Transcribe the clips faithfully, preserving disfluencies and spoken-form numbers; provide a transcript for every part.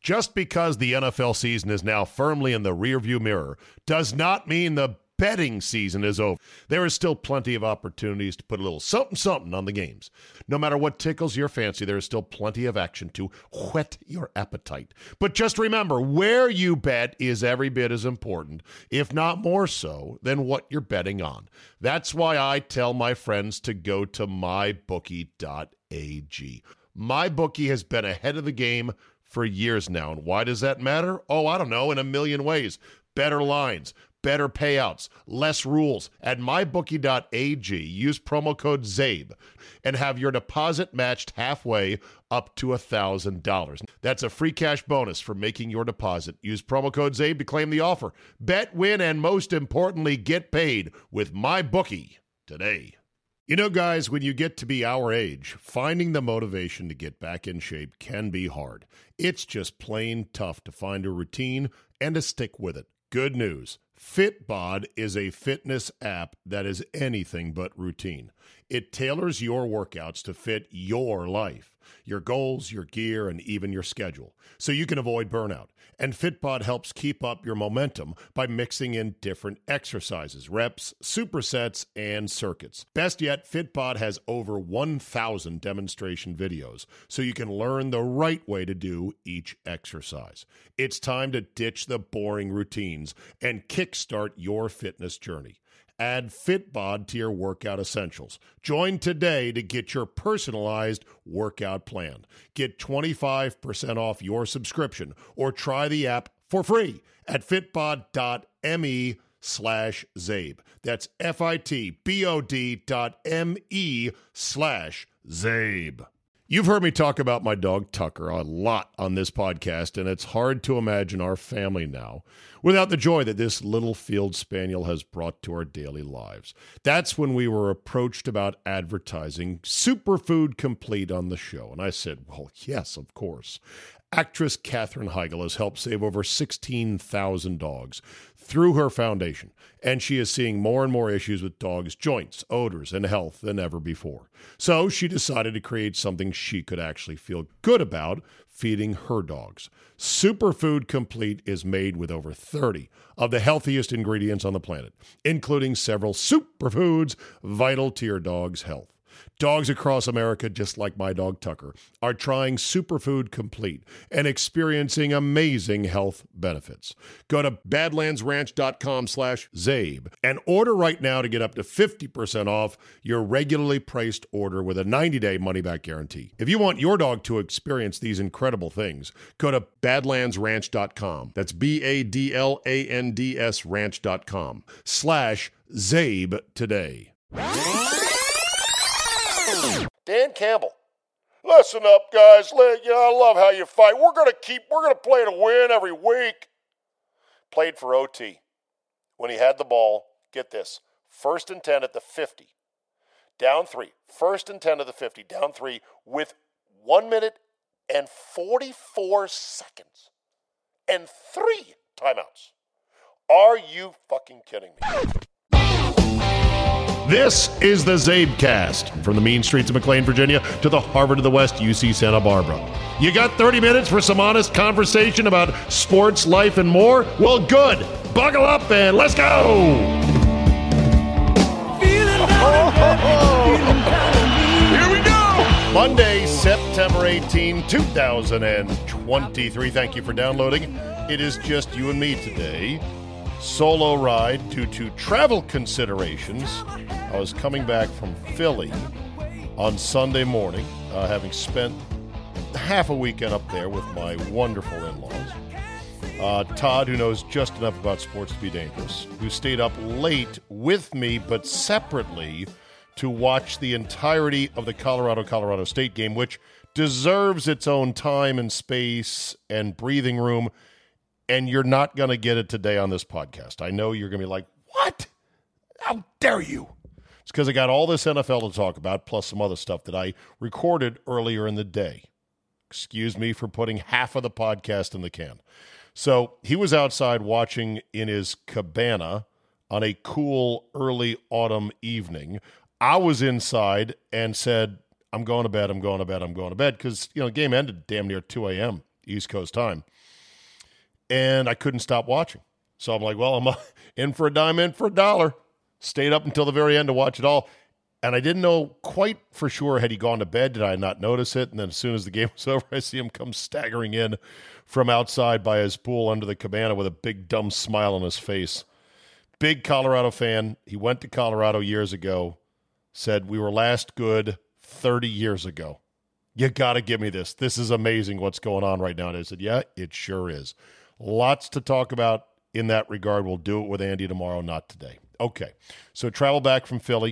Just because the N F L season is now firmly in the rearview mirror does not mean the betting season is over. There is still plenty of opportunities to put a little something-something on the games. No matter what tickles your fancy, there is still plenty of action to whet your appetite. But just remember, where you bet is every bit as important, if not more so, than what you're betting on. That's why I tell my friends to go to my bookie dot a g. MyBookie has been ahead of the game for years now. And why does that matter? Oh, I don't know, in a million ways. Better lines, better payouts, less rules. At my bookie dot a g, use promo code ZABE and have your deposit matched halfway up to one thousand dollars. That's a free cash bonus for making your deposit. Use promo code ZABE to claim the offer. Bet, win, and most importantly, get paid with MyBookie today. You know, guys, when you get to be our age, finding the motivation to get back in shape can be hard. It's just plain tough to find a routine and to stick with it. Good news. Fitbod is a fitness app that is anything but routine. It tailors your workouts to fit your life, your goals, your gear, and even your schedule, so you can avoid burnout. And Fitbod helps keep up your momentum by mixing in different exercises, reps, supersets, and circuits. Best yet, Fitbod has over one thousand demonstration videos, so you can learn the right way to do each exercise. It's time to ditch the boring routines and kickstart your fitness journey. Add Fitbod to your workout essentials. Join today to get your personalized workout plan. Get twenty-five percent off your subscription or try the app for free at fitbod dot me slash Zabe. That's F-I-T-B-O-D dot M-E slash Zabe. You've heard me talk about my dog Tucker a lot on this podcast, and it's hard to imagine our family now without the joy that this little field spaniel has brought to our daily lives. That's when we were approached about advertising Superfood Complete on the show, and I said, well, yes, of course. Actress Katherine Heigl has helped save over sixteen thousand dogs through her foundation, and she is seeing more and more issues with dogs' joints, odors, and health than ever before. So she decided to create something she could actually feel good about feeding her dogs. Superfood Complete is made with over thirty of the healthiest ingredients on the planet, including several superfoods vital to your dog's health. Dogs across America, just like my dog Tucker, are trying Superfood Complete and experiencing amazing health benefits. Go to badlandsranch.com slash Zabe and order right now to get up to fifty percent off your regularly priced order with a ninety-day money-back guarantee. If you want your dog to experience these incredible things, go to badlands ranch dot com. That's B A D L A N D S ranch.com slash Zabe today. Dan Campbell. Listen up, guys. You know, I love how you fight. We're gonna keep. We're gonna play to win every week. Played for O T when he had the ball. Get this: first and ten at the fifty, down three. First and ten at the fifty, down three, with one minute and forty-four seconds and three timeouts. Are you fucking kidding me? This is the Zabecast, from the mean streets of McLean, Virginia, to the Harvard of the West, U C Santa Barbara. You got thirty minutes for some honest conversation about sports, life, and more? Well, good. Buckle up and let's go! Here we go! Monday, September eighteenth, two thousand twenty-three. Thank you for downloading. It is just you and me today. Solo ride due to travel considerations. I was coming back from Philly on Sunday morning, uh, having spent half a weekend up there with my wonderful in-laws. Uh, Todd, who knows just enough about sports to be dangerous, who stayed up late with me but separately to watch the entirety of the Colorado-Colorado State game, which deserves its own time and space and breathing room. And you're not going to get it today on this podcast. I know you're going to be like, what? How dare you? It's because I got all this N F L to talk about, plus some other stuff that I recorded earlier in the day. Excuse me for putting half of the podcast in the can. So he was outside watching in his cabana on a cool early autumn evening. I was inside and said, I'm going to bed, I'm going to bed, I'm going to bed, because, you know, the game ended damn near two a.m. East Coast time. And I couldn't stop watching. So I'm like, well, I'm in for a dime, in for a dollar. Stayed up until the very end to watch it all. And I didn't know quite for sure, had he gone to bed? Did I not notice it? And then as soon as the game was over, I see him come staggering in from outside by his pool under the cabana with a big dumb smile on his face. Big Colorado fan. He went to Colorado years ago. Said, we were last good thirty years ago. You got to give me this. This is amazing what's going on right now. And I said, yeah, it sure is. Lots to talk about in that regard. We'll do it with Andy tomorrow, not today. Okay, so travel back from Philly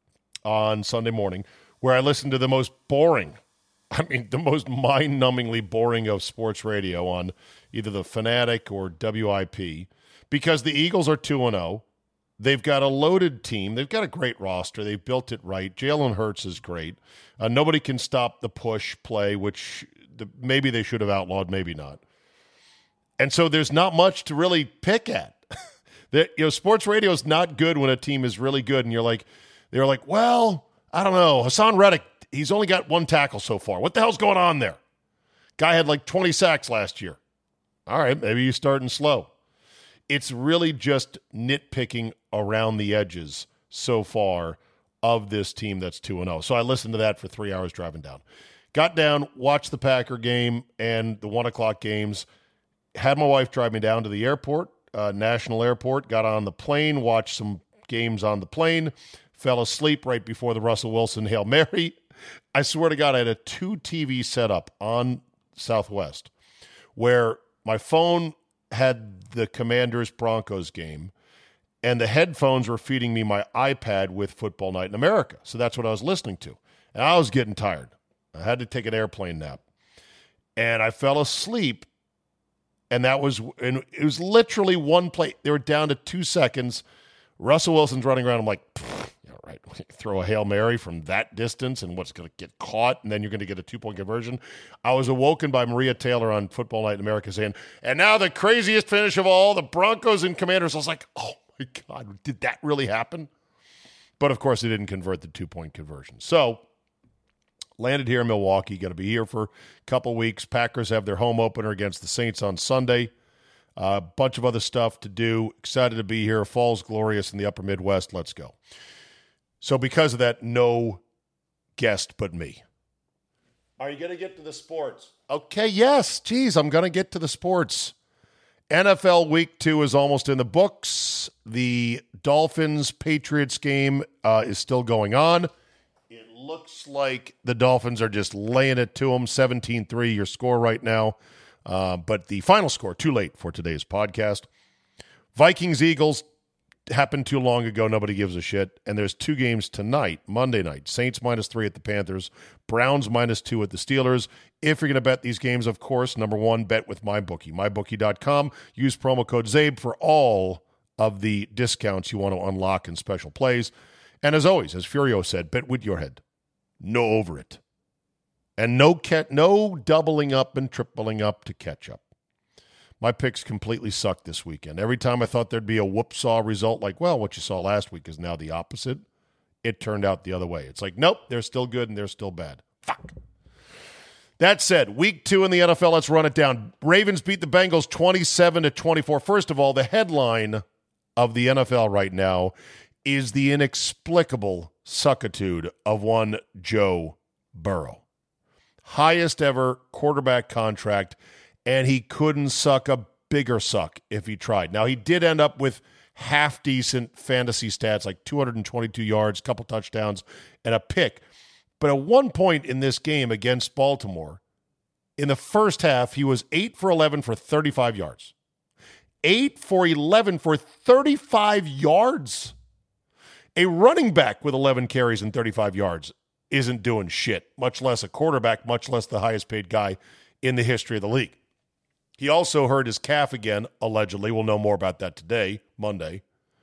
on Sunday morning, where I listened to the most boring, I mean, the most mind-numbingly boring of sports radio on either the Fanatic or W I P, because the Eagles are two and oh. They've got a loaded team. They've got a great roster. They've built it right. Jalen Hurts is great. Uh, nobody can stop the push play, which the, maybe they should have outlawed, maybe not. And so there's not much to really pick at. the, you know, sports radio is not good when a team is really good, and you're like, they're like, well, I don't know. Hassan Reddick, he's only got one tackle so far. What the hell's going on there? Guy had like twenty sacks last year. All right, maybe you're starting slow. It's really just nitpicking around the edges so far of this team that's two and oh. So I listened to that for three hours driving down. Got down, watched the Packer game and the one o'clock games. Had my wife drive me down to the airport, uh, National Airport. Got on the plane, watched some games on the plane. Fell asleep right before the Russell Wilson Hail Mary. I swear to God, I had a two T V setup on Southwest where my phone had the Commanders-Broncos game, and the headphones were feeding me my iPad with Football Night in America. So that's what I was listening to. And I was getting tired. I had to take an airplane nap. And I fell asleep, and that was and it was literally one play. They were down to two seconds. Russell Wilson's running around. I'm like, yeah, right. Throw a Hail Mary from that distance, and what's going to get caught, and then you're going to get a two-point conversion. I was awoken by Maria Taylor on Football Night in America saying, and now the craziest finish of all, the Broncos and Commanders. I was like, oh, my God, did that really happen? But, of course, they didn't convert the two-point conversion. So, landed here in Milwaukee. Going to be here for a couple weeks. Packers have their home opener against the Saints on Sunday. A uh, bunch of other stuff to do. Excited to be here. Fall's glorious in the upper Midwest. Let's go. So because of that, no guest but me. Are you going to get to the sports? Okay, yes. Geez, I'm going to get to the sports. N F L Week two is almost in the books. The Dolphins-Patriots game uh, is still going on. It looks like the Dolphins are just laying it to them. seventeen three, your score right now. Uh, but the final score, too late for today's podcast. Vikings-Eagles happened too long ago. Nobody gives a shit. And there's two games tonight, Monday night. Saints minus three at the Panthers. Browns minus two at the Steelers. If you're going to bet these games, of course, number one, bet with MyBookie. my bookie dot com. Use promo code ZABE for all of the discounts you want to unlock in special plays. And as always, as Furio said, bet with your head. No over it. And no ca- no doubling up and tripling up to catch up. My picks completely sucked this weekend. Every time I thought there'd be a whoop-saw result, like, well, what you saw last week is now the opposite, it turned out the other way. It's like, nope, they're still good and they're still bad. Fuck. That said, week two in the N F L, let's run it down. Ravens beat the Bengals twenty-seven to twenty-four. First of all, the headline of the N F L right now is the inexplicable suckitude of one Joe Burrow. Highest ever quarterback contract, and he couldn't suck a bigger suck if he tried. Now, he did end up with half-decent fantasy stats, like two hundred twenty-two yards, couple touchdowns, and a pick. But at one point in this game against Baltimore, in the first half, he was eight for eleven for thirty-five yards. eight for eleven for thirty-five yards. A running back with eleven carries and thirty-five yards isn't doing shit, much less a quarterback, much less the highest-paid guy in the history of the league. He also hurt his calf again, allegedly. We'll know more about that today, Monday.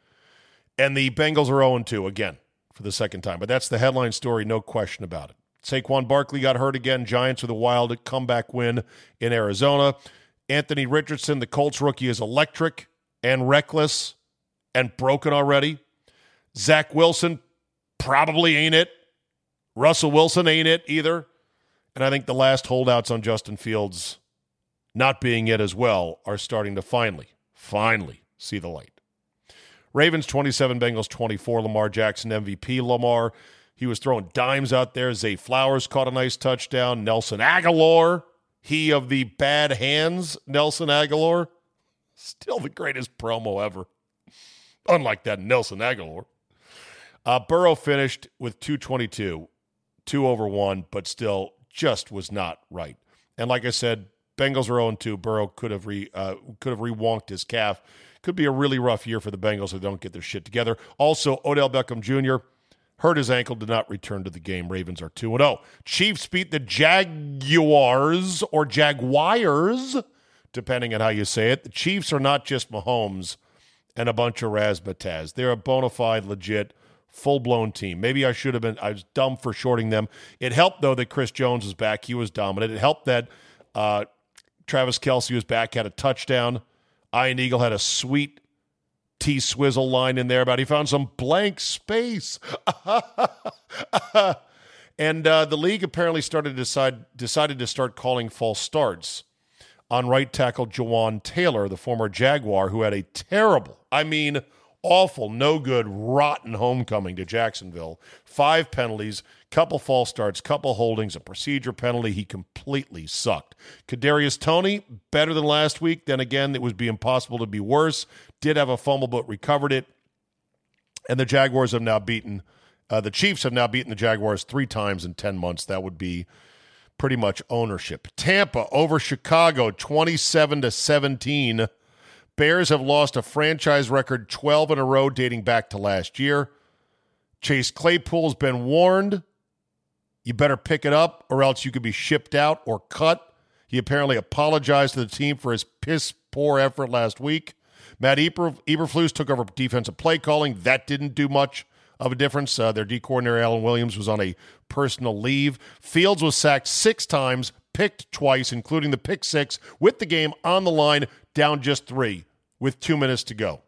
And the Bengals are oh and two again for the second time. But that's the headline story, no question about it. Saquon Barkley got hurt again. Giants with a wild comeback win in Arizona. Anthony Richardson, the Colts rookie, is electric and reckless and broken already. Zach Wilson probably ain't it. Russell Wilson ain't it either. And I think the last holdouts on Justin Fields not being it as well, are starting to finally, finally see the light. Ravens twenty-seven, Bengals twenty-four. Lamar Jackson M V P. Lamar, he was throwing dimes out there. Zay Flowers caught a nice touchdown. Nelson Aguilar, he of the bad hands, Nelson Aguilar, still the greatest promo ever. Unlike that Nelson Aguilar. Uh, Burrow finished with two twenty-two, two over one, but still just was not right. And like I said, Bengals are oh and two. Burrow could have re uh, could have re-wonked his calf. Could be a really rough year for the Bengals if they don't get their shit together. Also, Odell Beckham Junior hurt his ankle, did not return to the game. Ravens are two and oh. Chiefs beat the Jaguars or Jaguars, depending on how you say it. The Chiefs are not just Mahomes and a bunch of razzmatazz. They're a bona fide, legit, full-blown team. Maybe I should have been, I was dumb for shorting them. It helped, though, that Chris Jones was back. He was dominant. It helped that uh, Travis Kelce was back, had a touchdown. Ian Eagle had a sweet T-Swizzle line in there about he found some blank space. And uh, the league apparently started to decide, decided to start calling false starts on right tackle Jawan Taylor, the former Jaguar, who had a terrible, I mean, awful, no good, rotten homecoming to Jacksonville. Five penalties, couple false starts, couple holdings, a procedure penalty. He completely sucked. Kadarius Toney, better than last week. Then again, it would be impossible to be worse. Did have a fumble, but recovered it. And the Jaguars have now beaten, uh, the Chiefs have now beaten the Jaguars three times in ten months. That would be pretty much ownership. Tampa over Chicago, twenty-seven to seventeen. Bears have lost a franchise record twelve in a row dating back to last year. Chase Claypool's been warned. You better pick it up or else you could be shipped out or cut. He apparently apologized to the team for his piss-poor effort last week. Matt Eber- Eberflus took over defensive play calling. That didn't do much of a difference. Uh, their D coordinator, Alan Williams, was on a personal leave. Fields was sacked six times, picked twice, including the pick six, with the game on the line, down just three, with two minutes to go.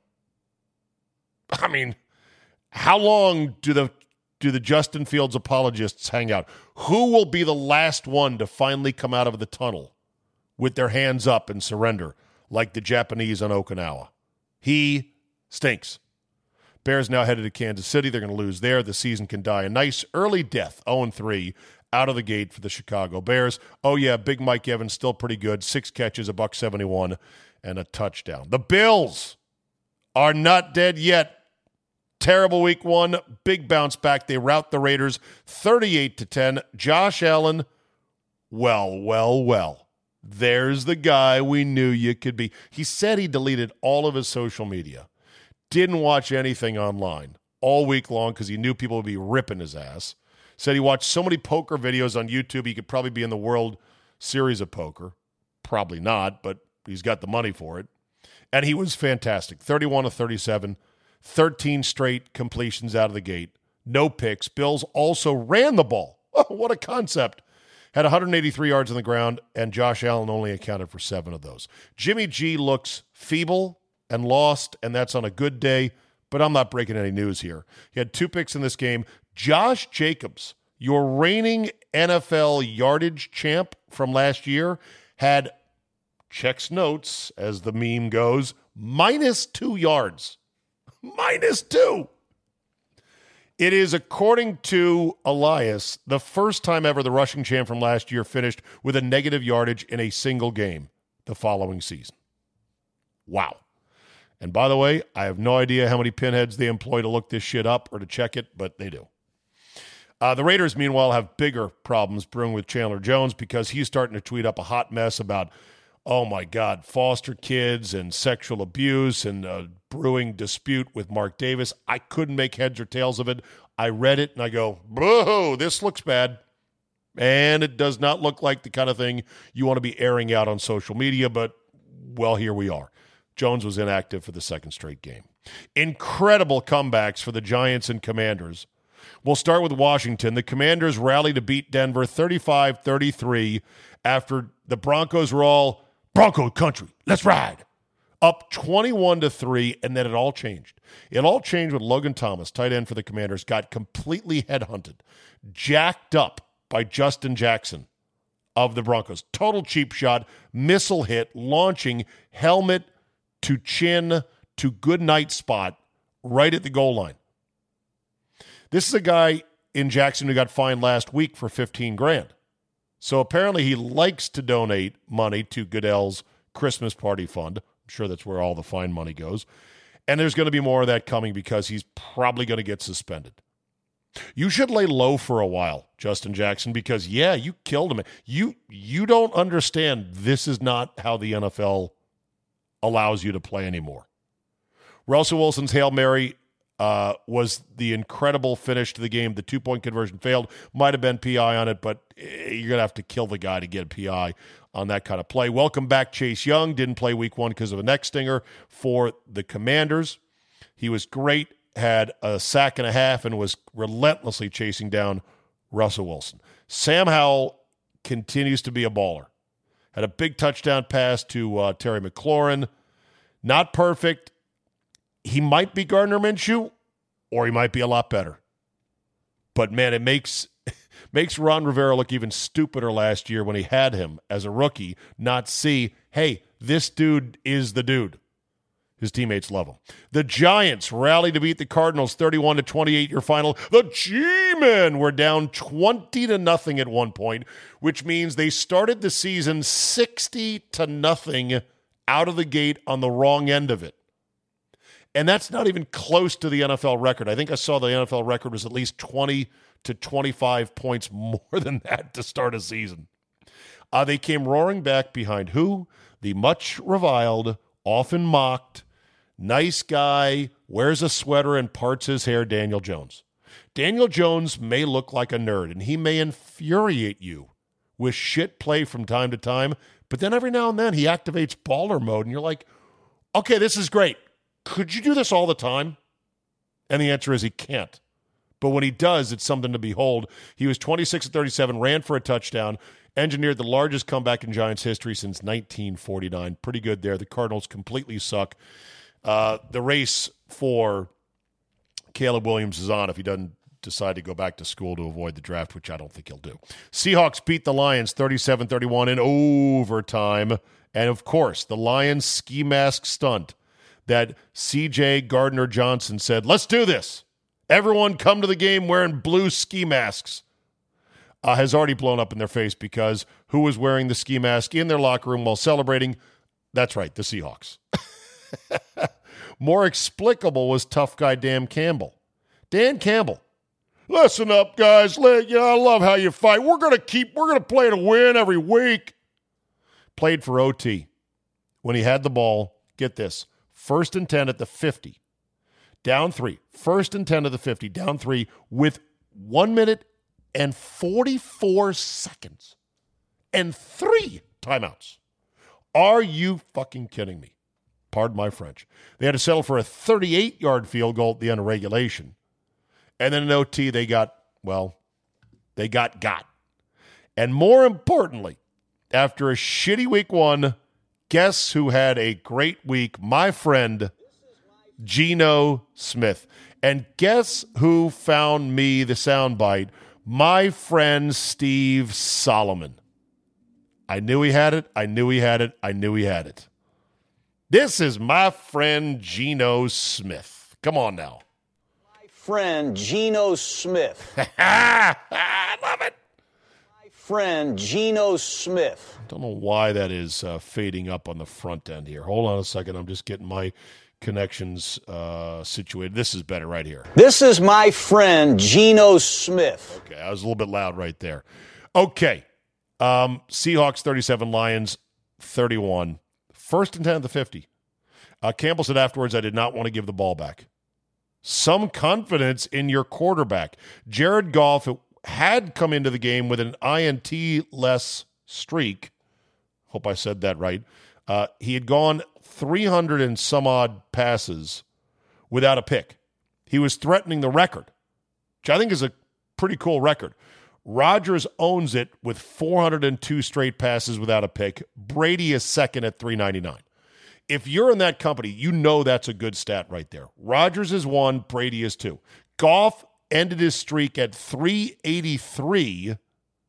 I mean, how long do the do the Justin Fields apologists hang out? Who will be the last one to finally come out of the tunnel with their hands up and surrender like the Japanese on Okinawa? He stinks. Bears now headed to Kansas City. They're going to lose there. The season can die a nice early death, oh and three, out of the gate for the Chicago Bears. Oh, yeah, Big Mike Evans still pretty good. Six catches, a buck seventy-one, and a touchdown. The Bills are not dead yet. Terrible week one. Big bounce back. They rout the Raiders thirty-eight to ten. Josh Allen, well, well, well. There's the guy we knew you could be. He said he deleted all of his social media. Didn't watch anything online all week long because he knew people would be ripping his ass. Said he watched so many poker videos on YouTube he could probably be in the World Series of Poker. Probably not, but he's got the money for it. And he was fantastic. thirty-one to thirty-seven, thirteen straight completions out of the gate. No picks. Bills also ran the ball. Oh, what a concept. Had one hundred eighty-three yards on the ground, and Josh Allen only accounted for seven of those. Jimmy G looks feeble and lost, and that's on a good day, but I'm not breaking any news here. He had two picks in this game. Josh Jacobs, your reigning N F L yardage champ from last year, had, checks notes, as the meme goes, minus two yards. Minus two. It is, according to Elias, the first time ever the rushing champ from last year finished with a negative yardage in a single game the following season. Wow. And by the way, I have no idea how many pinheads they employ to look this shit up or to check it, but they do. Uh, the Raiders, meanwhile, have bigger problems brewing with Chandler Jones because he's starting to tweet up a hot mess about, oh my God, foster kids and sexual abuse and a brewing dispute with Mark Davis. I couldn't make heads or tails of it. I read it and I go, boo, this looks bad. And it does not look like the kind of thing you want to be airing out on social media, but, well, here we are. Jones was inactive for the second straight game. Incredible comebacks for the Giants and Commanders. We'll start with Washington. The Commanders rallied to beat Denver thirty-five thirty-three after the Broncos were all, Bronco country, let's ride. Up twenty-one to three, and then it all changed. It all changed when Logan Thomas, tight end for the Commanders, got completely headhunted, jacked up by Justin Jackson of the Broncos. Total cheap shot, missile hit, launching, helmet to chin to good night spot right at the goal line. This is a guy in Jackson who got fined last week for fifteen grand. So apparently he likes to donate money to Goodell's Christmas party fund. I'm sure that's where all the fine money goes. And there's going to be more of that coming because he's probably going to get suspended. You should lay low for a while, Justin Jackson, because, yeah, you killed him. You, you don't understand this is not how the N F L allows you to play anymore. Russell Wilson's Hail Mary uh, was the incredible finish to the game. The two-point conversion failed. Might have been P I on it, but you're going to have to kill the guy to get a P I on that kind of play. Welcome back, Chase Young. Didn't play week one because of a neck stinger for the Commanders. He was great, had a sack and a half, and was relentlessly chasing down Russell Wilson. Sam Howell continues to be a baller. Had a big touchdown pass to uh, Terry McLaurin. Not perfect. He might be Gardner Minshew, or he might be a lot better. But, man, it makes makes Ron Rivera look even stupider last year when he had him as a rookie, not see, hey, this dude is the dude. His teammates love him. The Giants rallied to beat the Cardinals thirty-one to twenty-eight, your final. The G-Men were down twenty to nothing at one point, which means they started the season sixty to nothing out of the gate on the wrong end of it. And that's not even close to the N F L record. I think I saw the N F L record was at least twenty to twenty-five points more than that to start a season. Uh, they came roaring back behind who? The much reviled, often mocked, nice guy, wears a sweater and parts his hair, Daniel Jones. Daniel Jones may look like a nerd, and he may infuriate you with shit play from time to time, but then every now and then he activates baller mode, and you're like, okay, this is great. Could you do this all the time? And the answer is he can't. But when he does, it's something to behold. He was twenty-six of thirty-seven, ran for a touchdown, engineered the largest comeback in Giants history since nineteen forty-nine. Pretty good there. The Cardinals completely suck. Uh, the race for Caleb Williams is on if he doesn't decide to go back to school to avoid the draft, which I don't think he'll do. Seahawks beat the Lions thirty-seven thirty-one in overtime. And, of course, the Lions ski mask stunt that C J Gardner-Johnson said, let's do this. Everyone come to the game wearing blue ski masks. Uh, has already blown up in their face because who was wearing the ski mask in their locker room while celebrating? That's right, the Seahawks. More explicable was tough guy Dan Campbell. Dan Campbell. Listen up, guys. You know, I love how you fight. We're gonna keep. We're gonna play to win every week. Played for O T. When he had the ball, get this. First and ten at the fifty. Down three. First and ten at the fifty. Down three with one minute and forty-four seconds. And three timeouts. Are you fucking kidding me? Pardon my French. They had to settle for a thirty-eight-yard field goal at the end of regulation. And then in O T, they got, well, they got got. And more importantly, after a shitty week one, guess who had a great week? My friend, Geno Smith. And guess who found me the soundbite? My friend, Steve Solomon. I knew he had it. I knew he had it. I knew he had it. This is my friend, Geno Smith. Come on now. My friend, Geno Smith. I love it. My friend, Geno Smith. Don't know why that is uh, fading up on the front end here. Hold on a second. I'm just getting my connections uh, situated. This is better right here. This is my friend, Geno Smith. Okay, I was a little bit loud right there. Okay. Um, Seahawks thirty-seven, Lions thirty-one. First and ten at the fifty. Uh, Campbell said afterwards, I did not want to give the ball back. Some confidence in your quarterback. Jared Goff had come into the game with an I N T-less streak. Hope I said that right. Uh, he had gone three hundred and some odd passes without a pick. He was threatening the record, which I think is a pretty cool record. Rodgers owns it with four hundred two straight passes without a pick. Brady is second at three ninety-nine. If you're in that company, you know that's a good stat right there. Rodgers is one, Brady is two. Goff ended his streak at three eighty-three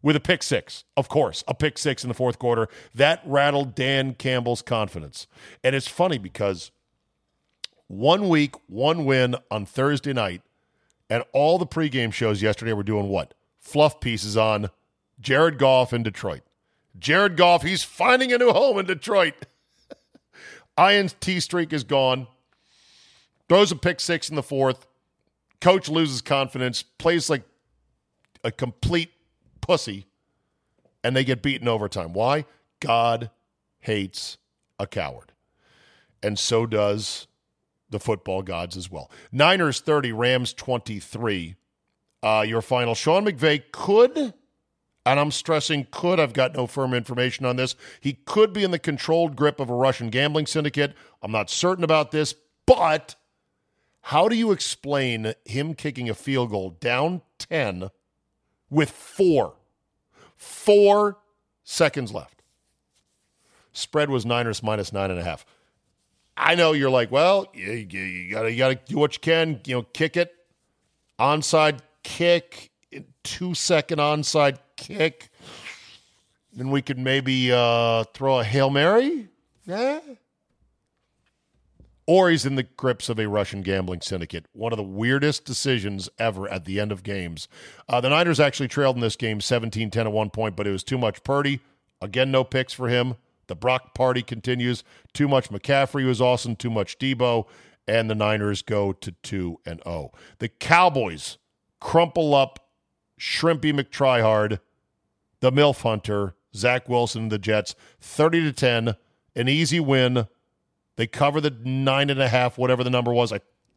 with a pick six, of course, a pick six in the fourth quarter. That rattled Dan Campbell's confidence. And it's funny because one week, one win on Thursday night, and all the pregame shows yesterday were doing what? Fluff pieces on Jared Goff in Detroit. Jared Goff, he's finding a new home in Detroit. I N T streak is gone. Throws a pick six in the fourth. Coach loses confidence, plays like a complete pussy, and they get beaten overtime. Why? God hates a coward. And so does the football gods as well. Niners thirty, Rams twenty-three. Uh, your final. Sean McVay could, and I'm stressing could, I've got no firm information on this, he could be in the controlled grip of a Russian gambling syndicate. I'm not certain about this, but how do you explain him kicking a field goal down ten with four, four seconds left? Spread was Niners minus nine and a half. I know you're like, well, you, you, you gotta you gotta do what you can, you know, kick it, onside kick, two second onside kick, then we could maybe uh, throw a Hail Mary, yeah. Or he's in the grips of a Russian gambling syndicate. One of the weirdest decisions ever at the end of games. Uh, the Niners actually trailed in this game seventeen ten at one point, but it was too much Purdy. Again, no picks for him. The Brock party continues. Too much McCaffrey was awesome. Too much Debo. And the Niners go to two and oh. The Cowboys crumple up Shrimpy McTryhard, the MILF Hunter, Zach Wilson, the Jets, thirty to ten. An easy win. They cover the nine and a half, whatever the number was. I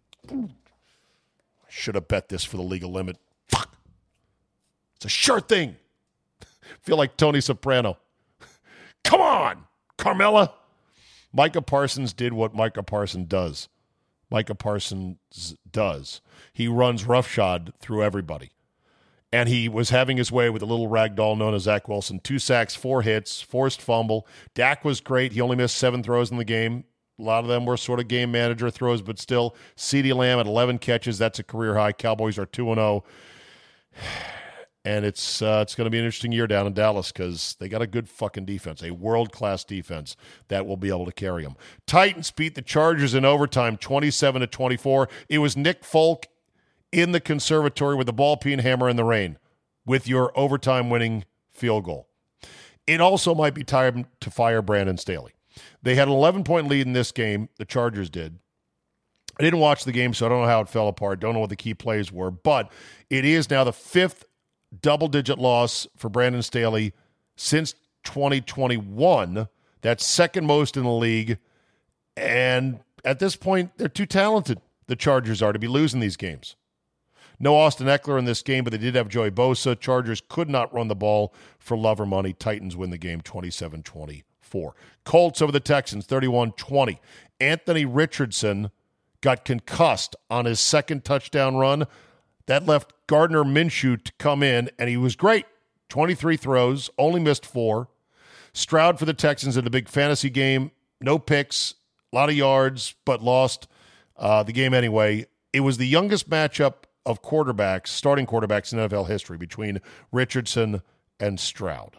should have bet this for the legal limit. Fuck. It's a sure thing. Feel like Tony Soprano. Come on, Carmella. Micah Parsons did what Micah Parsons does. Micah Parsons does. He runs roughshod through everybody. And he was having his way with a little ragdoll known as Zach Wilson. Two sacks, four hits, forced fumble. Dak was great. He only missed seven throws in the game. A lot of them were sort of game manager throws, but still, CeeDee Lamb at eleven catches. That's a career high. Cowboys are two and oh. And it's uh, it's going to be an interesting year down in Dallas because they got a good fucking defense, a world-class defense that will be able to carry them. Titans beat the Chargers in overtime, twenty-seven to twenty-four. It was Nick Folk in the conservatory with the ball peen hammer in the rain with your overtime winning field goal. It also might be time to fire Brandon Staley. They had an eleven-point lead in this game. The Chargers did. I didn't watch the game, so I don't know how it fell apart. Don't know what the key plays were. But it is now the fifth double-digit loss for Brandon Staley since twenty twenty-one. That's second most in the league. And at this point, they're too talented, the Chargers are, to be losing these games. No Austin Eckler in this game, but they did have Joey Bosa. Chargers could not run the ball for love or money. Titans win the game twenty-seven twenty-four. Colts over the Texans, thirty-one twenty. Anthony Richardson got concussed on his second touchdown run. That left Gardner Minshew to come in, and he was great. twenty-three throws, only missed four. Stroud for the Texans in the big fantasy game. No picks, a lot of yards, but lost uh, the game anyway. It was the youngest matchup of quarterbacks, starting quarterbacks in N F L history between Richardson and Stroud.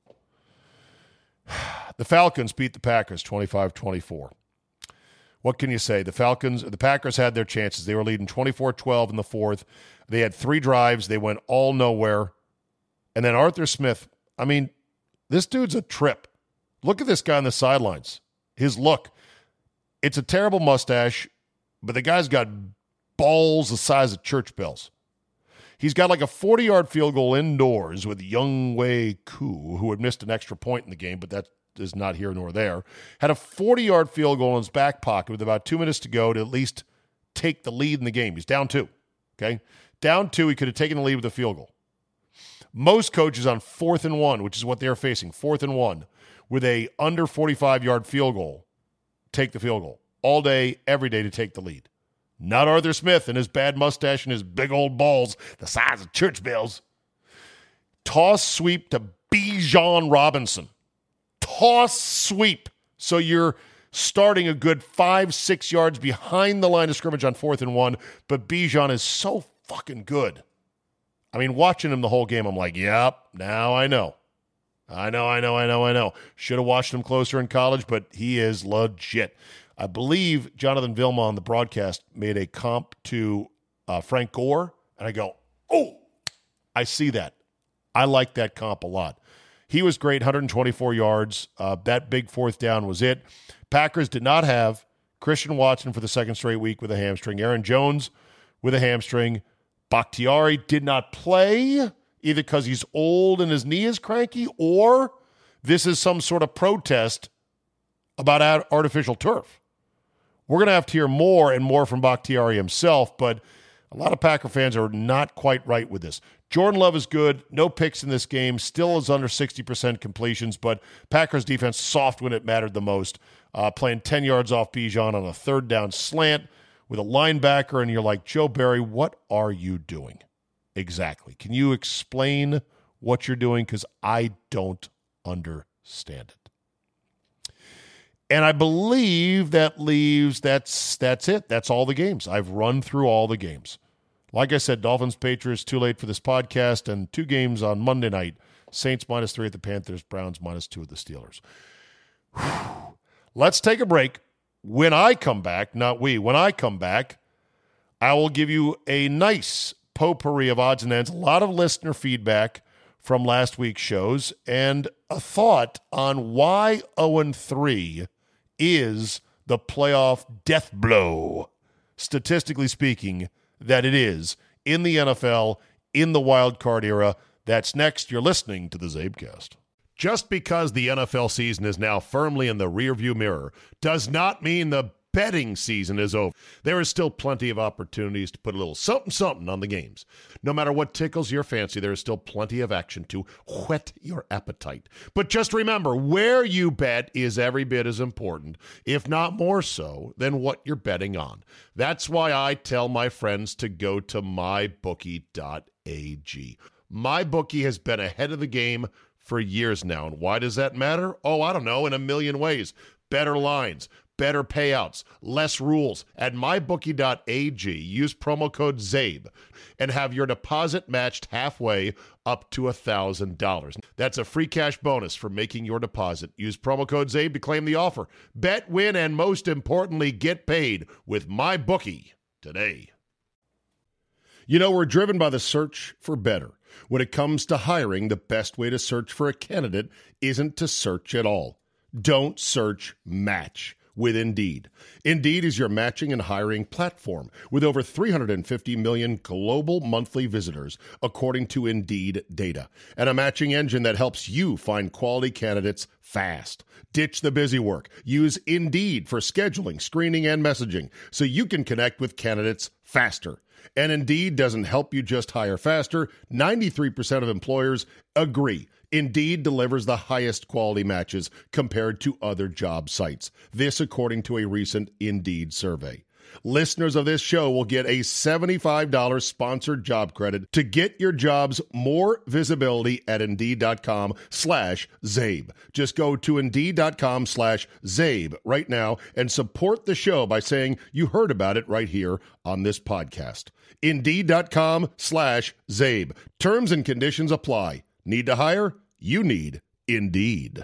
The Falcons beat the Packers twenty-five twenty-four. What can you say? The Falcons, the Packers had their chances. They were leading twenty-four twelve in the fourth. They had three drives. They went all nowhere. And then Arthur Smith, I mean, this dude's a trip. Look at this guy on the sidelines. His look. It's a terrible mustache, but the guy's got balls the size of church bells. He's got like a forty-yard field goal indoors with Younghoe Koo, who had missed an extra point in the game, but that is not here nor there. Had a forty-yard field goal in his back pocket with about two minutes to go to at least take the lead in the game. He's down two, okay? Down two, he could have taken the lead with a field goal. Most coaches on fourth and one, which is what they're facing, fourth and one, with a under forty-five-yard field goal, take the field goal. All day, every day to take the lead. Not Arthur Smith and his bad mustache and his big old balls, the size of church bells. Toss sweep to Bijan Robinson. Toss sweep. So you're starting a good five, six yards behind the line of scrimmage on fourth and one, but Bijan is so fucking good. I mean, watching him the whole game, I'm like, yep, now I know. I know, I know, I know, I know. Should have watched him closer in college, but he is legit. I believe Jonathan Vilma on the broadcast made a comp to uh, Frank Gore, and I go, oh, I see that. I like that comp a lot. He was great, one hundred twenty-four yards. Uh, that big fourth down was it. Packers did not have Christian Watson for the second straight week with a hamstring. Aaron Jones with a hamstring. Bakhtiari did not play, either because he's old and his knee is cranky, or this is some sort of protest about artificial turf. We're going to have to hear more and more from Bakhtiari himself, but a lot of Packer fans are not quite right with this. Jordan Love is good. No picks in this game. Still is under sixty percent completions, but Packers defense soft when it mattered the most. Uh, playing ten yards off Bijan on a third down slant with a linebacker, and you're like, Joe Barry, what are you doing? Exactly. Can you explain what you're doing? Because I don't understand it. And I believe that leaves, that's that's it. That's all the games. I've run through all the games. Like I said, Dolphins, Patriots, too late for this podcast, and two games on Monday night. Saints minus three at the Panthers, Browns minus two at the Steelers. Whew. Let's take a break. When I come back, not we, when I come back, I will give you a nice potpourri of odds and ends, a lot of listener feedback from last week's shows, and a thought on why oh and three is the playoff death blow, statistically speaking, that it is in the N F L, in the wild card era. That's next. You're listening to the Zabecast. Just because the N F L season is now firmly in the rearview mirror does not mean the betting season is over. There is still plenty of opportunities to put a little something-something on the games. No matter what tickles your fancy, there is still plenty of action to whet your appetite. But just remember, where you bet is every bit as important, if not more so, than what you're betting on. That's why I tell my friends to go to my bookie dot a g. MyBookie has been ahead of the game for years now. And why does that matter? Oh, I don't know, in a million ways. Better lines, better payouts, less rules. At my bookie dot a g, use promo code ZABE and have your deposit matched halfway up to one thousand dollars. That's a free cash bonus for making your deposit. Use promo code ZABE to claim the offer. Bet, win, and most importantly, get paid with MyBookie today. You know, we're driven by the search for better. When it comes to hiring, the best way to search for a candidate isn't to search at all. Don't search, match with Indeed. Indeed is your matching and hiring platform with over three hundred fifty million global monthly visitors, according to Indeed data, and a matching engine that helps you find quality candidates fast. Ditch the busy work. Use Indeed for scheduling, screening, and messaging so you can connect with candidates faster. And Indeed doesn't help you just hire faster. ninety-three percent of employers agree. Indeed delivers the highest quality matches compared to other job sites. This according to a recent Indeed survey. Listeners of this show will get a seventy-five dollars sponsored job credit to get your jobs more visibility at Indeed.com slash Zabe. Just go to Indeed.com slash Zabe right now and support the show by saying you heard about it right here on this podcast. Indeed.com slash Zabe. Terms and conditions apply. Need to hire? You need Indeed.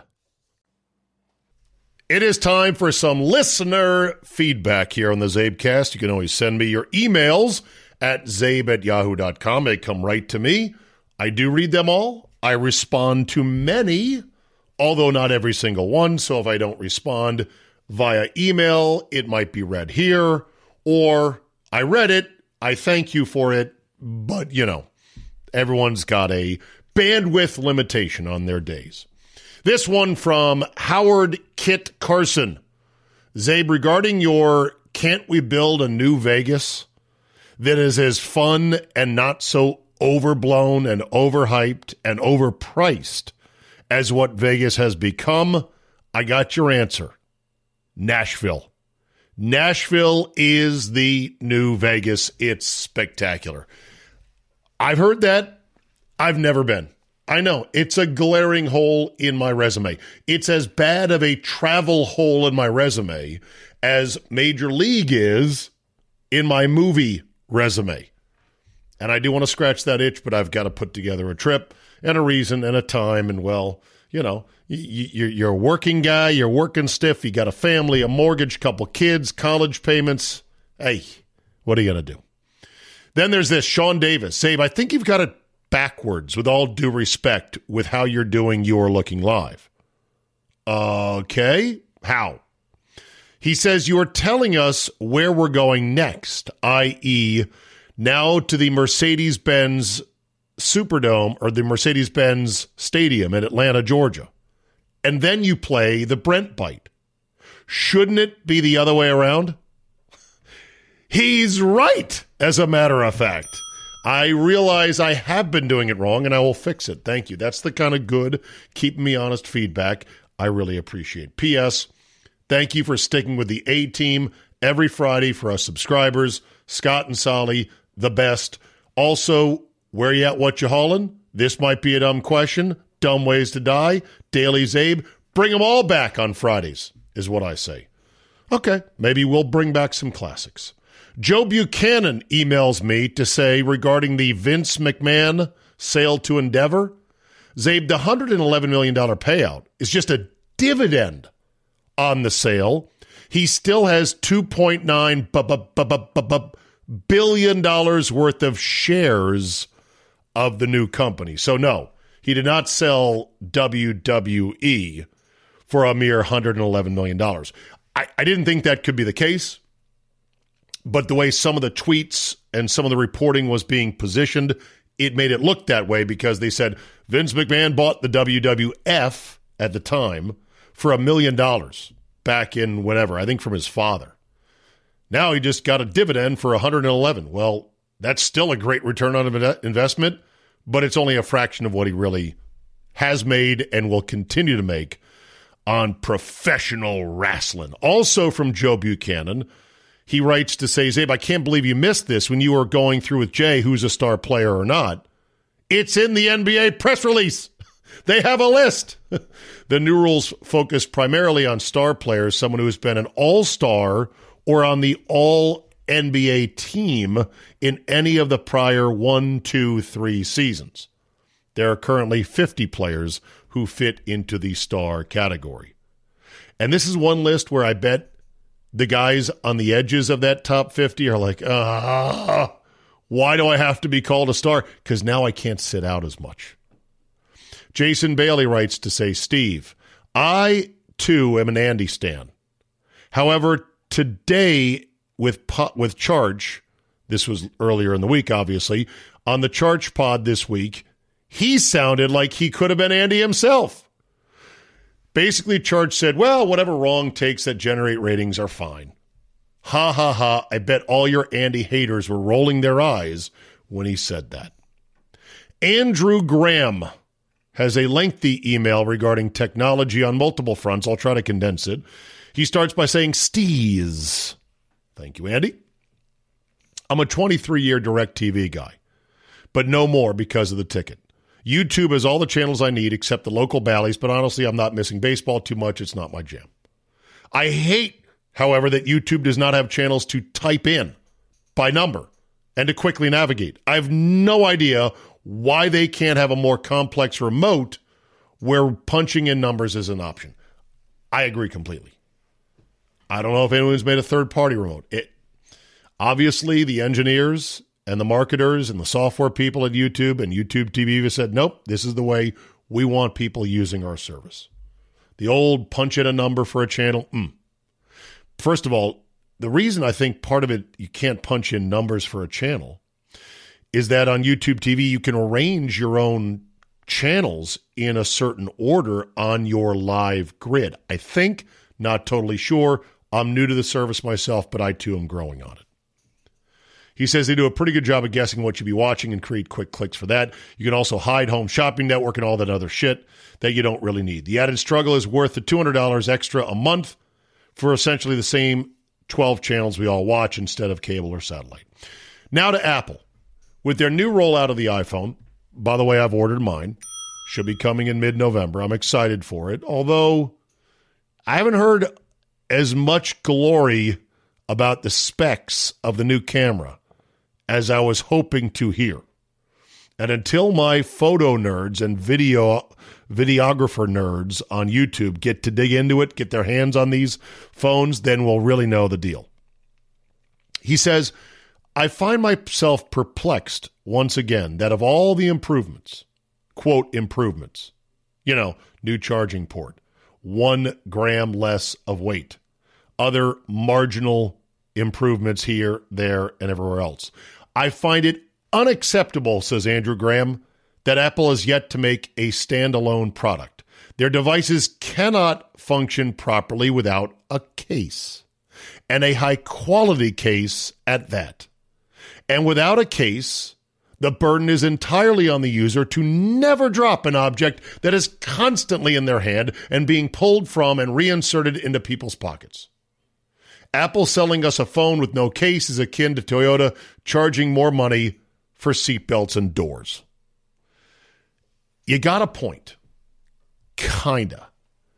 It is time for some listener feedback here on the Zabecast. You can always send me your emails at zabe at yahoo dot com. They come right to me. I do read them all. I respond to many, although not every single one. So if I don't respond via email, it might be read here, or I read it, I thank you for it, but, you know, everyone's got a bandwidth limitation on their days. This one from Howard Kit Carson. Zabe, regarding your Can't We Build a New Vegas that is as fun and not so overblown and overhyped and overpriced as what Vegas has become, I got your answer. Nashville. Nashville is the new Vegas. It's spectacular. I've heard that. I've never been. I know, it's a glaring hole in my resume. It's as bad of a travel hole in my resume as Major League is in my movie resume. And I do want to scratch that itch, but I've got to put together a trip and a reason and a time. And, well, you know, you, you're a working guy, you're working stiff, you got a family, a mortgage, couple kids, college payments. Hey, what are you going to do? Then there's this, Sean Davis. Sabe, I think you've got it backwards, with all due respect, with how you're doing You're Looking Live. Okay, how? He says you're telling us where we're going next, that is, now to the Mercedes-Benz Superdome or the Mercedes-Benz Stadium in Atlanta, Georgia. And then you play the Brent Bite. Shouldn't it be the other way around? He's right, as a matter of fact. I realize I have been doing it wrong, and I will fix it. Thank you. That's the kind of good, keep me honest feedback I really appreciate. P S. Thank you for sticking with the A-Team every Friday for us subscribers. Scott and Solly, the best. Also, where you at, what you haulin'? This might be a dumb question. Dumb ways to die. Daily Zabe. Bring them all back on Fridays, is what I say. Okay, maybe we'll bring back some classics. Joe Buchanan emails me to say regarding the Vince McMahon sale to Endeavor, Zabe, the one hundred eleven million dollars payout is just a dividend on the sale. He still has two point nine billion dollars worth of shares of the new company. So no, he did not sell W W E for a mere one hundred eleven million dollars. I, I didn't think that could be the case, but the way some of the tweets and some of the reporting was being positioned, it made it look that way because they said Vince McMahon bought the W W F at the time for a million dollars back in whenever, I think from his father. Now he just got a dividend for one hundred eleven. Well, that's still a great return on investment, but it's only a fraction of what he really has made and will continue to make on professional wrestling. Also from Joe Buchanan, he writes to say, Zabe, I can't believe you missed this when you were going through with Jay, who's a star player or not. It's in the N B A press release. They have a list. The new rules focus primarily on star players, someone who has been an all-star or on the all-N B A team in any of the prior one, two, three seasons. There are currently fifty players who fit into the star category. And this is one list where I bet the guys on the edges of that top fifty are like, ah, why do I have to be called a star? Because now I can't sit out as much. Jason Bailey writes to say, Steve, I, too, am an Andy stan. However, today with with Charge, this was earlier in the week, obviously, on the Charge pod this week, he sounded like he could have been Andy himself. Basically, Charge said, well, whatever wrong takes that generate ratings are fine. Ha, ha, ha. I bet all your Andy haters were rolling their eyes when he said that. Andrew Graham has a lengthy email regarding technology on multiple fronts. I'll try to condense it. He starts by saying, Steez. Thank you, Andy. I'm a twenty-three-year DirecTV guy, but no more because of the ticket. YouTube has all the channels I need except the local Bally's, but honestly, I'm not missing baseball too much. It's not my jam. I hate, however, that YouTube does not have channels to type in by number and to quickly navigate. I have no idea why they can't have a more complex remote where punching in numbers is an option. I agree completely. I don't know if anyone's made a third-party remote. It, obviously, the engineers and the marketers and the software people at YouTube and YouTube T V have said, nope, this is the way we want people using our service. The old punch in a number for a channel, mm. First of all, the reason I think part of it you can't punch in numbers for a channel is that on YouTube T V you can arrange your own channels in a certain order on your live grid. I think, not totally sure. I'm new to the service myself, but I too am growing on it. He says they do a pretty good job of guessing what you'll be watching and create quick clicks for that. You can also hide Home Shopping Network and all that other shit that you don't really need. The added struggle is worth the two hundred dollars extra a month for essentially the same twelve channels we all watch instead of cable or satellite. Now to Apple. With their new rollout of the iPhone, by the way, I've ordered mine, should be coming in mid-November. I'm excited for it, although I haven't heard as much glory about the specs of the new camera as I was hoping to hear. And until my photo nerds and video videographer nerds on YouTube get to dig into it, get their hands on these phones, then we'll really know the deal. He says, I find myself perplexed once again that of all the improvements, quote, improvements, you know, new charging port, one gram less of weight, other marginal improvements here, there, and everywhere else. I find it unacceptable, says Andrew Graham, that Apple has yet to make a standalone product. Their devices cannot function properly without a case, and a high-quality case at that. And without a case, the burden is entirely on the user to never drop an object that is constantly in their hand and being pulled from and reinserted into people's pockets. Apple selling us a phone with no case is akin to Toyota charging more money for seatbelts and doors. You got a point. Kinda.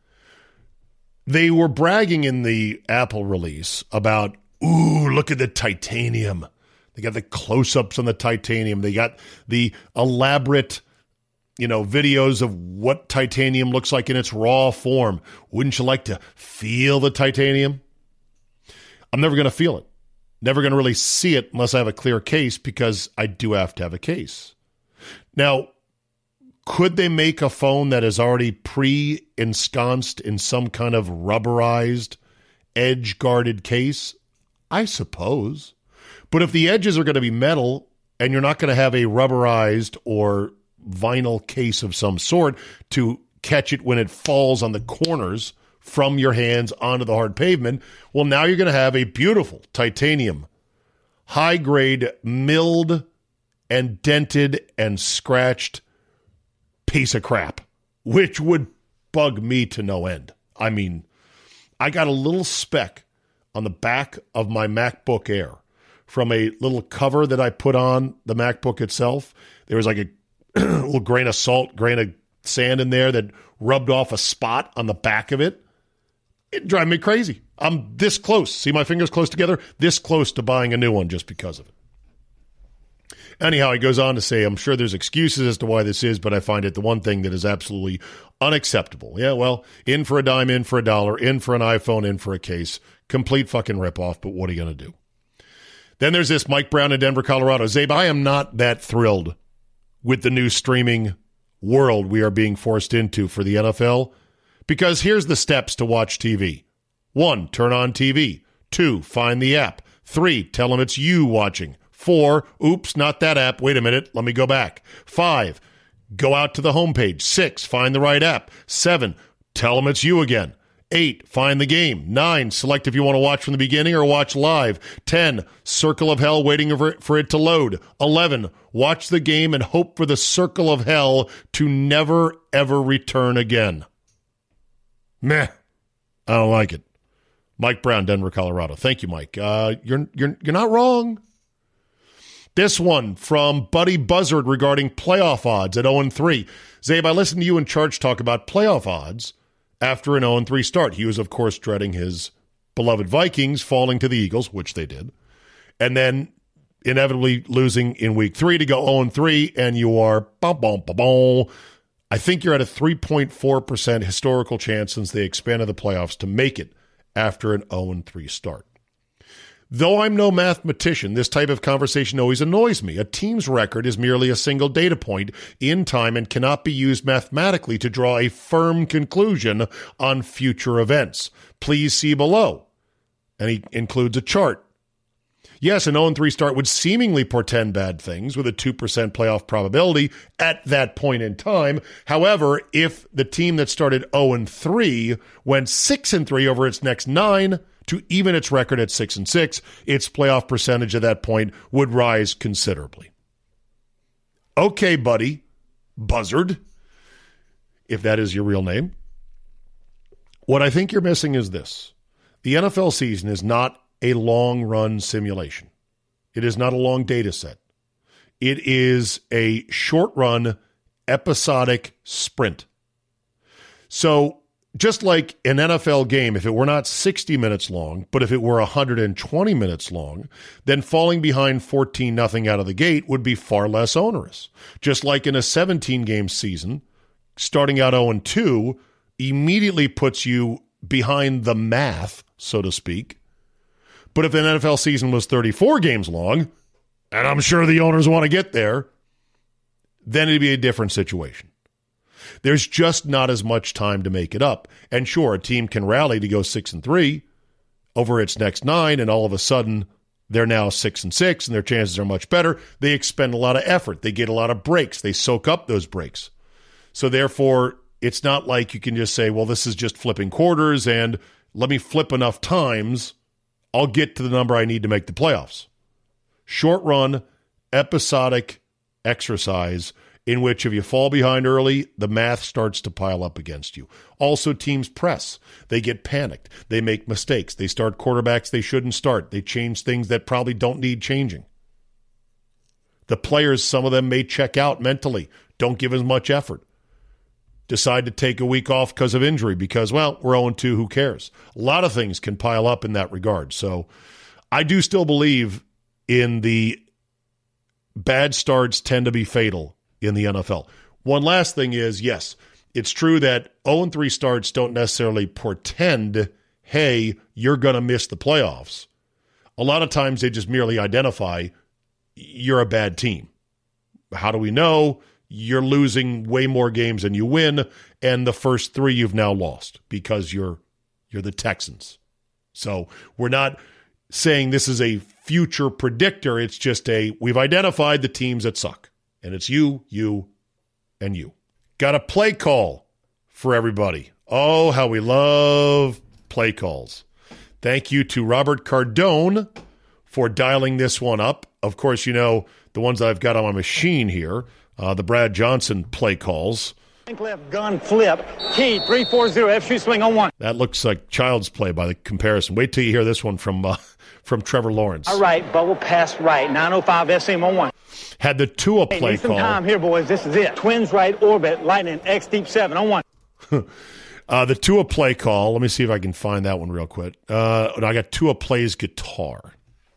They were bragging in the Apple release about, ooh, look at the titanium. They got the close-ups on the titanium. They got the elaborate, you know, videos of what titanium looks like in its raw form. Wouldn't you like to feel the titanium? I'm never going to feel it. Never going to really see it unless I have a clear case, because I do have to have a case. Now, could they make a phone that is already pre-ensconced in some kind of rubberized, edge-guarded case? I suppose. But if the edges are going to be metal and you're not going to have a rubberized or vinyl case of some sort to catch it when it falls on the corners from your hands onto the hard pavement, well, now you're going to have a beautiful titanium, high-grade, milled and dented and scratched piece of crap, which would bug me to no end. I mean, I got a little speck on the back of my MacBook Air from a little cover that I put on the MacBook itself. There was like a little grain of salt, grain of sand in there that rubbed off a spot on the back of it. It drives me crazy. I'm this close. See my fingers close together? This close to buying a new one just because of it. Anyhow, he goes on to say, I'm sure there's excuses as to why this is, but I find it the one thing that is absolutely unacceptable. Yeah, well, in for a dime, in for a dollar, in for an iPhone, in for a case. Complete fucking ripoff, but what are you going to do? Then there's this Mike Brown in Denver, Colorado. Zabe, I am not that thrilled with the new streaming world we are being forced into for the N F L, because here's the steps to watch T V. One, turn on T V. Two, find the app. Three, tell them it's you watching. Four, oops, not that app. Wait a minute, let me go back. Five, go out to the homepage. Six, find the right app. Seven, tell them it's you again. Eight, find the game. Nine, select if you want to watch from the beginning or watch live. Ten, circle of hell waiting for it, for it to load. Eleven, watch the game and hope for the circle of hell to never, ever return again. Meh. I don't like it. Mike Brown, Denver, Colorado. Thank you, Mike. Uh, you're you're you're not wrong. This one from Buddy Buzzard regarding playoff odds at oh and three. Zabe, I listened to you and Charge talk about playoff odds after an oh and three start. He was, of course, dreading his beloved Vikings falling to the Eagles, which they did, and then inevitably losing in week three to go oh and three, and you are, bum, bum, bum, bum. I think you're at a three point four percent historical chance since they expanded the playoffs to make it after an oh and three start. Though I'm no mathematician, this type of conversation always annoys me. A team's record is merely a single data point in time and cannot be used mathematically to draw a firm conclusion on future events. Please see below. And he includes a chart. Yes, an oh and three start would seemingly portend bad things with a two percent playoff probability at that point in time. However, if the team that started oh and three went six and three over its next nine to even its record at six and six, its playoff percentage at that point would rise considerably. Okay, buddy, Buzzard, if that is your real name. What I think you're missing is this. The N F L season is not a long-run simulation. It is not a long data set. It is a short-run, episodic sprint. So just like an N F L game, if it were not sixty minutes long, but if it were one hundred twenty minutes long, then falling behind fourteen nothing out of the gate would be far less onerous. Just like in a seventeen-game season, starting out oh and two immediately puts you behind the math, so to speak. But if an N F L season was thirty-four games long, and I'm sure the owners want to get there, then it'd be a different situation. There's just not as much time to make it up. And sure, a team can rally to go six and three over its next nine, and all of a sudden they're now six and six, and their chances are much better. They expend a lot of effort. They get a lot of breaks. They soak up those breaks. So therefore, it's not like you can just say, well, this is just flipping quarters, and let me flip enough times, I'll get to the number I need to make the playoffs. Short run, episodic exercise in which if you fall behind early, the math starts to pile up against you. Also, teams press. They get panicked. They make mistakes. They start quarterbacks they shouldn't start. They change things that probably don't need changing. The players, some of them may check out mentally, don't give as much effort. Decide to take a week off because of injury because, well, we're oh and two, who cares? A lot of things can pile up in that regard. So I do still believe in the bad starts tend to be fatal in the N F L. One last thing is, yes, it's true that oh and three starts don't necessarily portend, hey, you're going to miss the playoffs. A lot of times they just merely identify you're a bad team. How do we know? You're losing way more games than you win, and the first three you've now lost because you're you're the Texans. So we're not saying this is a future predictor. It's just a, we've identified the teams that suck. And it's you, you, and you. Got a play call for everybody. Oh, how we love play calls. Thank you to Robert Cardone for dialing this one up. Of course, you know, the ones that I've got on my machine here, uh, the Brad Johnson play calls. Left gun flip, key three four zero, F shoot swing on one. That looks like child's play by the comparison. Wait till you hear this one from uh, from Trevor Lawrence. All right, bubble pass right, nine oh five S M on one. Had the Tua play hey, need some call. Time here, boys. This is it. Twins right orbit, lightning X deep seven on one. uh, the Tua play call. Let me see if I can find that one real quick. Uh, I got Tua plays guitar.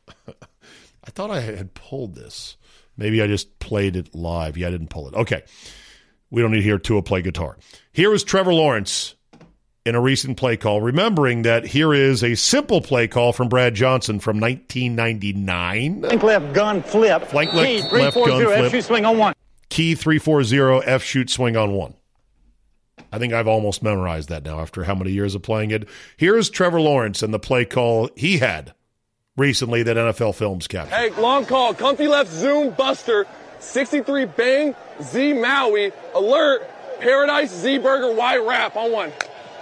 I thought I had pulled this. Maybe I just played it live. Yeah, I didn't pull it. Okay. We don't need to hear Tua play guitar. Here is Trevor Lawrence in a recent play call, remembering that here is a simple play call from Brad Johnson from nineteen ninety-nine. Flank left gun flip. Flank key left, left gun flip. F shoot swing on one. Key three four zero, F shoot swing on one. I think I've almost memorized that now after how many years of playing it. Here's Trevor Lawrence and the play call he had recently that N F L Films captured. Hey, long call, comfy left zoom buster. sixty-three bang, Z Maui, alert, Paradise Z Burger white wrap on one.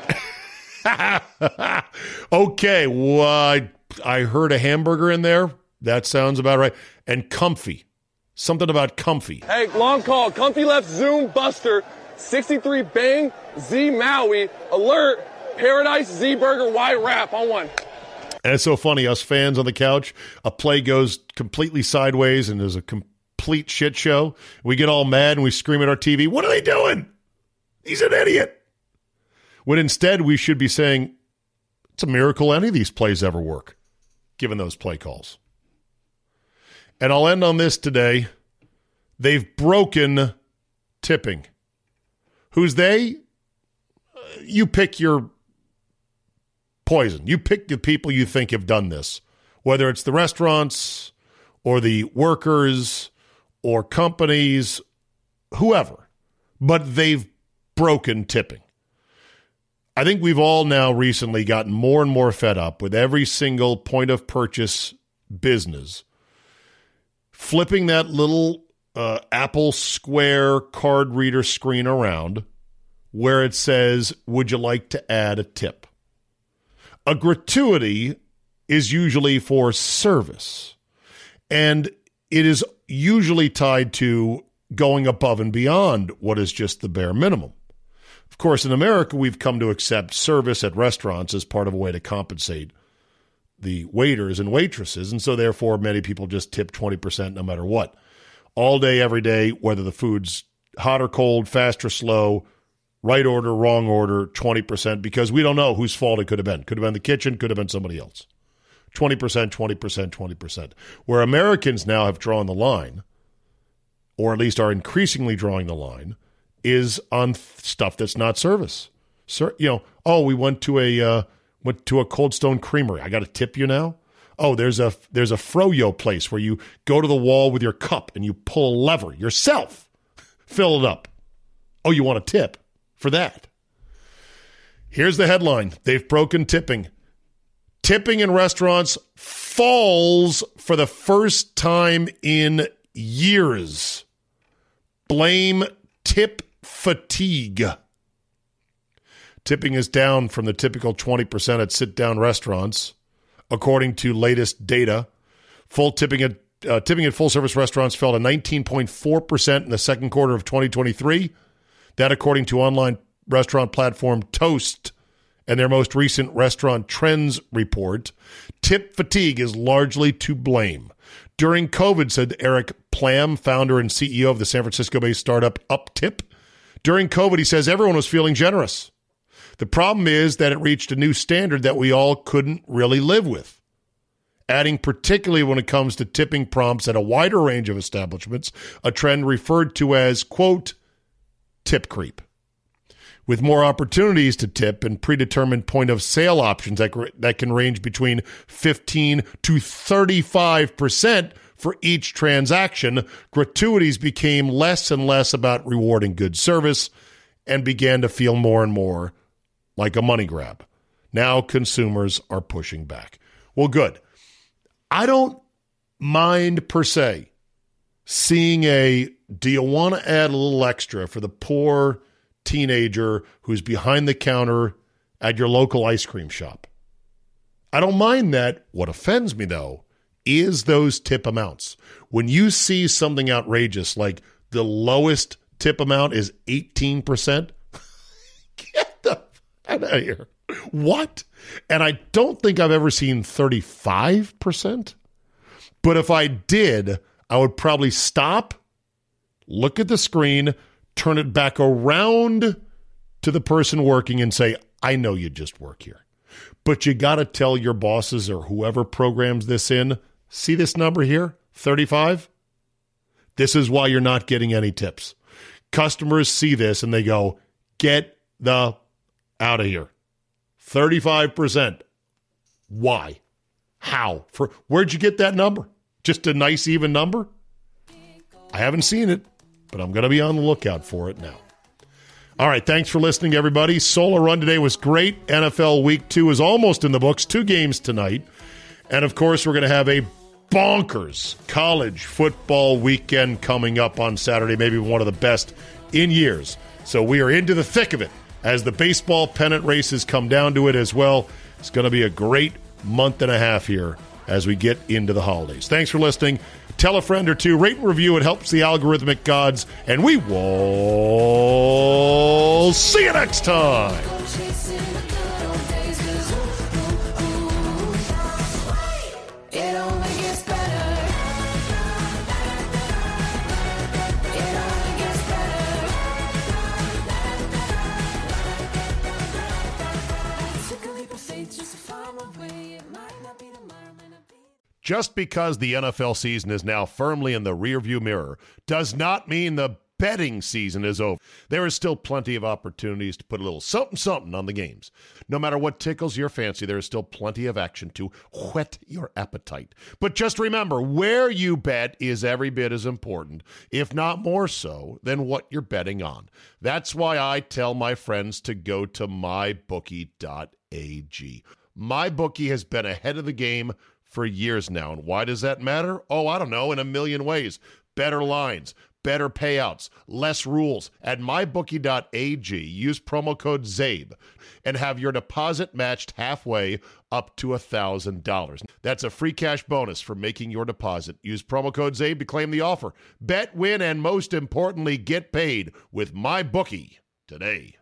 Okay, well, I, I heard a hamburger in there. That sounds about right. And comfy. Something about comfy. Hey, long call, comfy left zoom buster, sixty-three bang, Z Maui, alert, Paradise Z Burger white wrap on one. And it's so funny, us fans on the couch, a play goes completely sideways and there's a complete shit show. We get all mad and we scream at our T V, what are they doing? He's an idiot. When instead we should be saying, it's a miracle any of these plays ever work, given those play calls. And I'll end on this today. They've broken tipping. Who's they? You pick your poison. You pick the people you think have done this, whether it's the restaurants or the workers or companies, whoever. But they've broken tipping. I think we've all now recently gotten more and more fed up with every single point of purchase business flipping that little uh, Apple Square card reader screen around where it says, would you like to add a tip? A gratuity is usually for service, and it is usually tied to going above and beyond what is just the bare minimum. Of course, in America, we've come to accept service at restaurants as part of a way to compensate the waiters and waitresses, and so therefore many people just tip twenty percent no matter what. All day, every day, whether the food's hot or cold, fast or slow, right order, wrong order, twenty percent, because we don't know whose fault it could have been. Could have been the kitchen, could have been somebody else. twenty percent, twenty percent, twenty percent. Where Americans now have drawn the line, or at least are increasingly drawing the line, is on stuff that's not service. Sir, you know, oh, we went to a uh, went to a Cold Stone Creamery. I got to tip you now. Oh, there's a there's a froyo place where you go to the wall with your cup and you pull a lever yourself, fill it up. Oh, you want a tip for that? Here's the headline: they've broken tipping. Tipping in restaurants falls for the first time in years. Blame tip fatigue. Tipping is down from the typical twenty percent at sit-down restaurants, according to latest data. Full tipping at uh, tipping at full-service restaurants fell to nineteen point four percent in the second quarter of twenty twenty-three. That, according to online restaurant platform Toast and their most recent restaurant trends report. Tip fatigue is largely to blame. During COVID, said Eric Plam, founder and C E O of the San Francisco-based startup UpTip. During COVID, he says everyone was feeling generous. The problem is that it reached a new standard that we all couldn't really live with. Adding particularly when it comes to tipping prompts at a wider range of establishments, a trend referred to as, quote, tip creep. With more opportunities to tip and predetermined point-of-sale options that, that can range between fifteen to thirty-five percent for each transaction, gratuities became less and less about rewarding good service and began to feel more and more like a money grab. Now consumers are pushing back. Well, good. I don't mind per se seeing a, do you want to add a little extra for the poor teenager who's behind the counter at your local ice cream shop? I don't mind that. What offends me, though, is those tip amounts. When you see something outrageous, like the lowest tip amount is eighteen percent, get the out of here. What? And I don't think I've ever seen thirty-five percent. But if I did, I would probably stop, look at the screen, turn it back around to the person working and say, I know you just work here, but you got to tell your bosses or whoever programs this in, see this number here, thirty-five? This is why you're not getting any tips. Customers see this and they go, get the out of here. thirty-five percent. Why? How? For where'd you get that number? Just a nice even number? I haven't seen it, but I'm going to be on the lookout for it now. All right, thanks for listening, everybody. Solar Run today was great. N F L Week two is almost in the books. Two games tonight. And, of course, we're going to have a bonkers college football weekend coming up on Saturday, maybe one of the best in years. So we are into the thick of it as the baseball pennant races come down to it as well. It's going to be a great month and a half here as we get into the holidays. Thanks for listening. Tell a friend or two. Rate and review. It helps the algorithmic gods. And we will see you next time. Just because the N F L season is now firmly in the rearview mirror does not mean the betting season is over. There is still plenty of opportunities to put a little something-something on the games. No matter what tickles your fancy, there is still plenty of action to whet your appetite. But just remember, where you bet is every bit as important, if not more so, than what you're betting on. That's why I tell my friends to go to my bookie dot a g. MyBookie has been ahead of the game for years now. And why does that matter? Oh, I don't know, in a million ways. Better lines, better payouts, less rules. At my bookie dot a g, use promo code ZABE and have your deposit matched halfway up to one thousand dollars. That's a free cash bonus for making your deposit. Use promo code ZABE to claim the offer. Bet, win, and most importantly, get paid with MyBookie today.